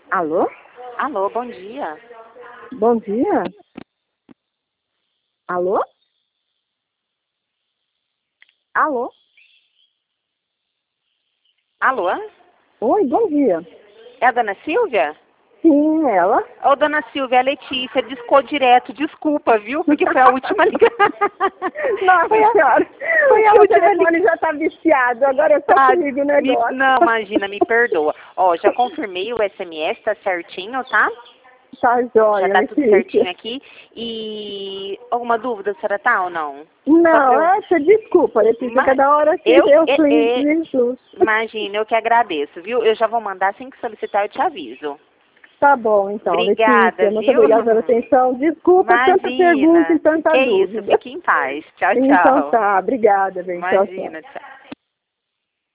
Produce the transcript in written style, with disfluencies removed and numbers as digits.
Alô? Alô, bom dia. Bom dia? Alô? Alô? Alô? Oi, bom dia. É a dona Silvia? Sim, ela. Ô, dona Silvia, é a Letícia, discou direto, desculpa, viu? Porque foi a última ligação. Nossa senhora, Foi a o última telefone já tá viciado, agora é só comigo o negócio. Não, imagina, me perdoa. Ó, já confirmei o SMS, tá certinho, tá? Tá Já jóia, tá tudo Letícia. certinho aqui. E alguma dúvida, a senhora tá ou não? Só pra Não, eu... essa desculpa, Letícia, cada hora que eu fui Jesus. Imagina, eu que agradeço, viu? Eu já vou mandar, assim que solicitar, eu te aviso. Tá bom, então, Obrigada, Letícia, muito viu? obrigada pela atenção. Desculpa tanta pergunta e Imagina. tanta Que isso, dúvida. fique em paz. Tchau, Então tchau. tá, obrigada, bem, tchau, tchau. Imagina, tchau.